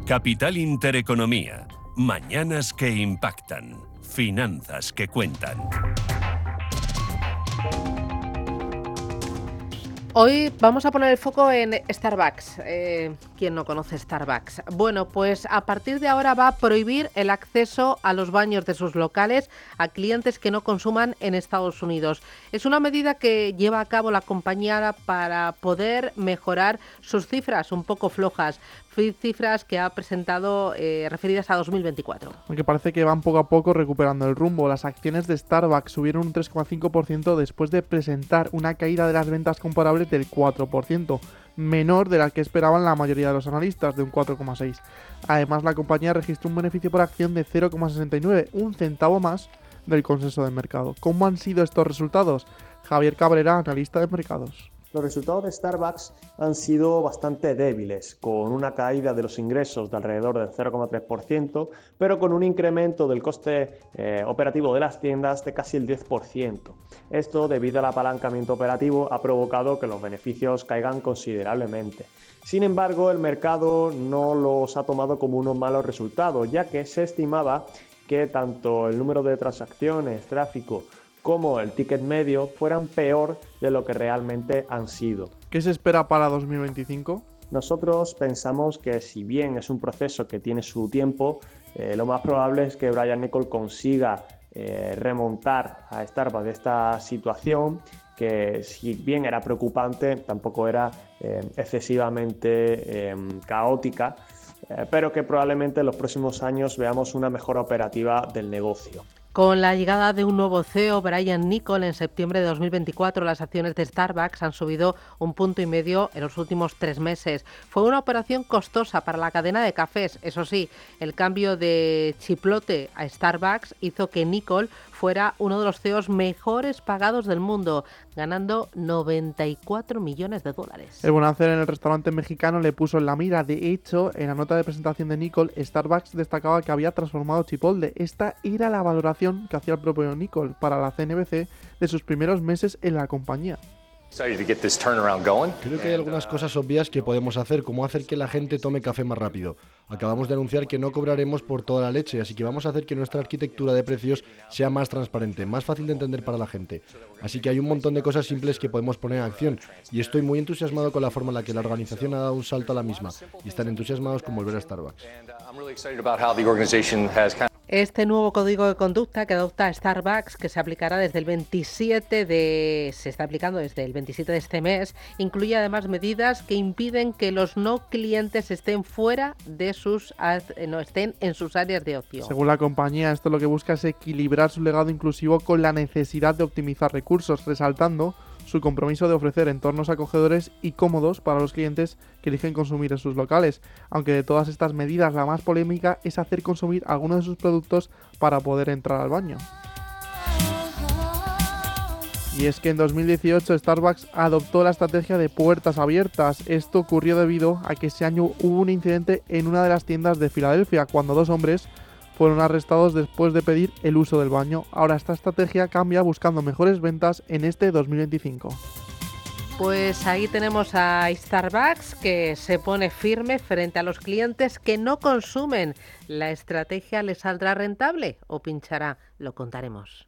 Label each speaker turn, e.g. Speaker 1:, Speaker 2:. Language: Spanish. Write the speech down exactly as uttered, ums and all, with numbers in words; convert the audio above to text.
Speaker 1: Capital Intereconomía. Mañanas que impactan. Finanzas que cuentan.
Speaker 2: Hoy vamos a poner el foco en Starbucks. Eh, ¿Quién no conoce Starbucks? Bueno, pues a partir de ahora va a prohibir el acceso a los baños de sus locales a clientes que no consuman en Estados Unidos. Es una medida que lleva a cabo la compañía para poder mejorar sus cifras un poco flojas. Cifras que ha presentado eh, referidas a dos mil veinticuatro.
Speaker 3: Aunque parece que van poco a poco recuperando el rumbo. Las acciones de Starbucks subieron un tres coma cinco por ciento después de presentar una caída de las ventas comparables del cuatro por ciento, menor de la que esperaban la mayoría de los analistas, de un cuatro coma seis por ciento. Además, la compañía registró un beneficio por acción de cero coma sesenta y nueve, un centavo más del consenso del mercado. ¿Cómo han sido estos resultados? Javier Cabrera, analista de mercados.
Speaker 4: Los resultados de Starbucks han sido bastante débiles, con una caída de los ingresos de alrededor del cero coma tres por ciento, pero con un incremento del coste eh, operativo de las tiendas de casi el diez por ciento. Esto, debido al apalancamiento operativo, ha provocado que los beneficios caigan considerablemente. Sin embargo, el mercado no los ha tomado como unos malos resultados, ya que se estimaba que tanto el número de transacciones, tráfico, como el ticket medio fueran peor de lo que realmente han sido.
Speaker 3: ¿Qué se espera para dos mil veinticinco?
Speaker 4: Nosotros pensamos que, si bien es un proceso que tiene su tiempo, eh, lo más probable es que Brian Niccol consiga eh, remontar a Starbucks de esta situación, que si bien era preocupante, tampoco era eh, excesivamente eh, caótica, eh, pero que probablemente en los próximos años veamos una mejora operativa del negocio.
Speaker 2: Con la llegada de un nuevo C E O, Brian Niccol, en septiembre de dos mil veinticuatro, las acciones de Starbucks han subido un punto y medio en los últimos tres meses. Fue una operación costosa para la cadena de cafés. Eso sí, el cambio de Chiplote a Starbucks hizo que Niccol fuera uno de los C E Os mejores pagados del mundo, ganando noventa y cuatro millones de dólares.
Speaker 3: El buen hacer en el restaurante mexicano le puso en la mira. De hecho, en la nota de presentación de Niccol, Starbucks destacaba que había transformado Chipotle. Esta era la valoración que hacía el propio Niccol para la C N B C de sus primeros meses en la compañía.
Speaker 5: Creo que hay algunas cosas obvias que podemos hacer, como hacer que la gente tome café más rápido. Acabamos de anunciar que no cobraremos por toda la leche, así que vamos a hacer que nuestra arquitectura de precios sea más transparente, más fácil de entender para la gente. Así que hay un montón de cosas simples que podemos poner en acción, y estoy muy entusiasmado con la forma en la que la organización ha dado un salto a la misma, y están entusiasmados con volver a Starbucks.
Speaker 2: Este nuevo código de conducta que adopta Starbucks, que se aplicará desde el veintisiete de se está aplicando desde el veintisiete de este mes, incluye además medidas que impiden que los no clientes estén fuera de sus no estén en sus áreas de ocio.
Speaker 3: Según la compañía, esto lo que busca es equilibrar su legado inclusivo con la necesidad de optimizar recursos, resaltando su compromiso de ofrecer entornos acogedores y cómodos para los clientes que eligen consumir en sus locales, aunque de todas estas medidas la más polémica es hacer consumir algunos de sus productos para poder entrar al baño. Y es que en dos mil dieciocho Starbucks adoptó la estrategia de puertas abiertas. Esto ocurrió debido a que ese año hubo un incidente en una de las tiendas de Filadelfia, cuando dos hombres fueron arrestados después de pedir el uso del baño. Ahora esta estrategia cambia buscando mejores ventas en este dos mil veinticinco.
Speaker 2: Pues ahí tenemos a Starbucks, que se pone firme frente a los clientes que no consumen. ¿La estrategia le saldrá rentable o pinchará? Lo contaremos.